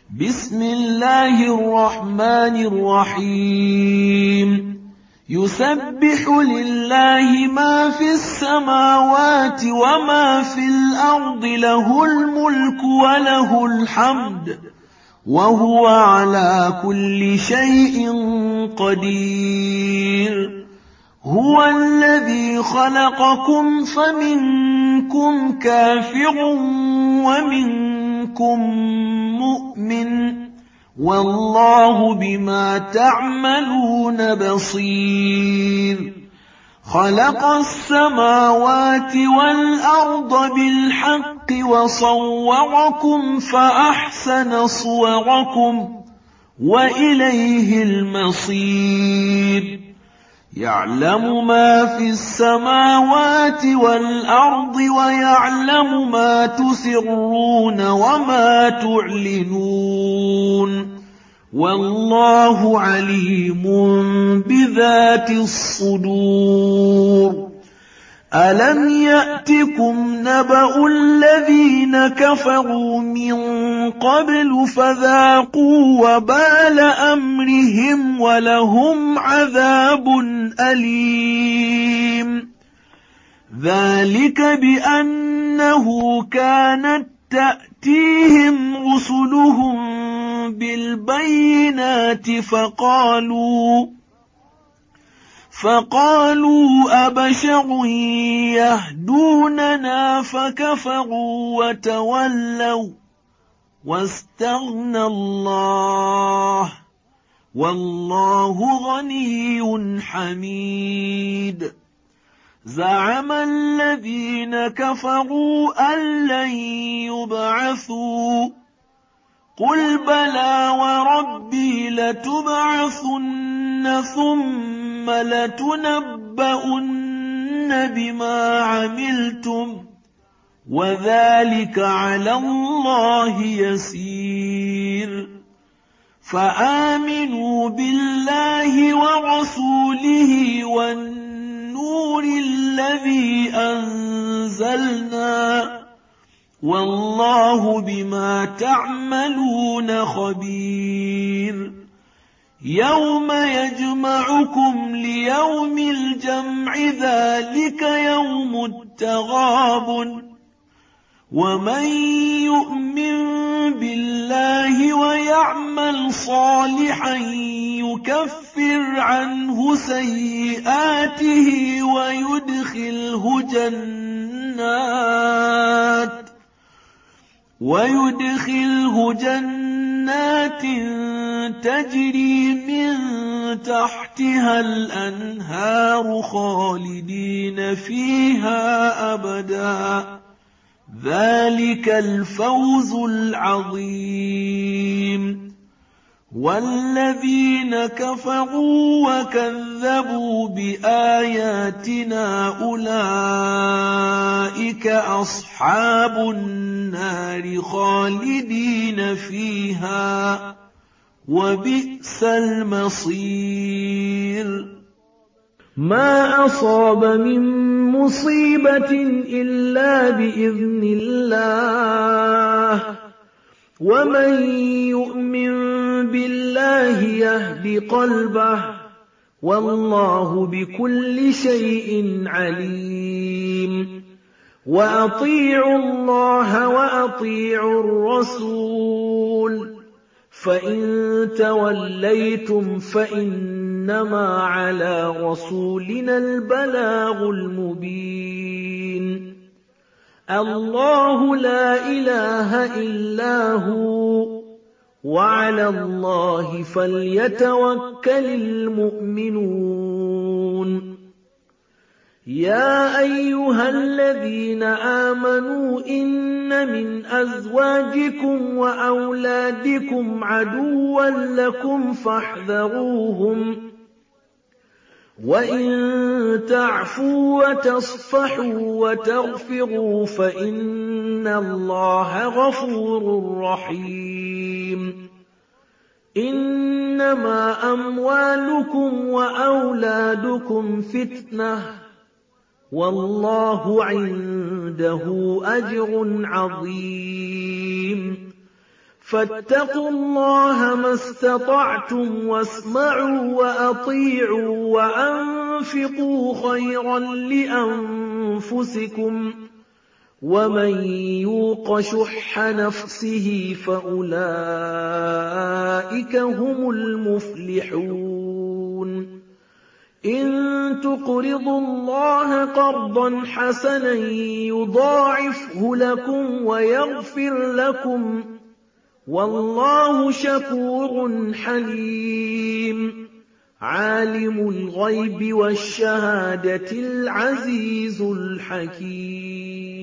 بسم الله الرحمن الرحيم يسبح لله ما في السماوات وما في الأرض له الملك وله الحمد وهو على كل شيء قدير هو الذي خلقكم فمنكم كافر ومنكم مؤمن والله بما تعملون بصير خلق السماوات والأرض بالحق وصوركم فأحسن صوركم وإليه المصير يعلم ما في السماوات والأرض ويعلم ما تسرون وما تعلنون والله عليم بذات الصدور ألم يأتكم نبأ الذين كفروا من قبل فذاقوا وبال أمرهم ولهم عذاب أليم ذلك بأنه كانت تأتيهم رسلهم بالبينات فقالوا أبشر يهدوننا فكفروا وتولوا واستغنى الله والله غني حميد زعم الذين كفروا أن لن يبعثوا قل بلى وربي لتبعثن ثم لتنبؤن بما عملتم وذلك على الله يسير فآمنوا بالله ورسوله والنور الذي أنزلنا والله بما تعملون خبير يوم يجمعكم ليوم الجمع ذلك يوم التغابن ومن يؤمن بالله ويعمل صالحا يكفر عنه سيئاته ويدخله جنات تجري من تحتها الأنهار خالدين فيها أبدا ذلك الفوز العظيم والذين كفروا وكذبوا بآياتنا أولئك أصحاب النار خالدين فيها وبئس المصير ما أصاب من مصيبة إلا بإذن الله ومن يؤمن بالله يهد قلبه والله بكل شيء عليم وأطيعوا الله وأطيعوا الرسول فإن توليتم فإنما على رسولنا البلاغ المبين الله لا إله إلا هو وعلى الله فليتوكل المؤمنون يا أيها الذين آمنوا إن من أزواجكم وأولادكم عدوا لكم فاحذروهم وإن تعفوا وتصفحوا وتغفروا فإن الله غفور رحيم إنما أموالكم وأولادكم فتنة والله عنده أجر عظيم فاتقوا الله ما استطعتم واسمعوا وأطيعوا وأنفقوا خيرا لأنفسكم ومن يوق شح نفسه فأولئك هم المفلحون إن تقرضوا الله قرضا حسنا يضاعفه لكم ويغفر لكم والله شكور حليم عالم الغيب والشهادة العزيز الحكيم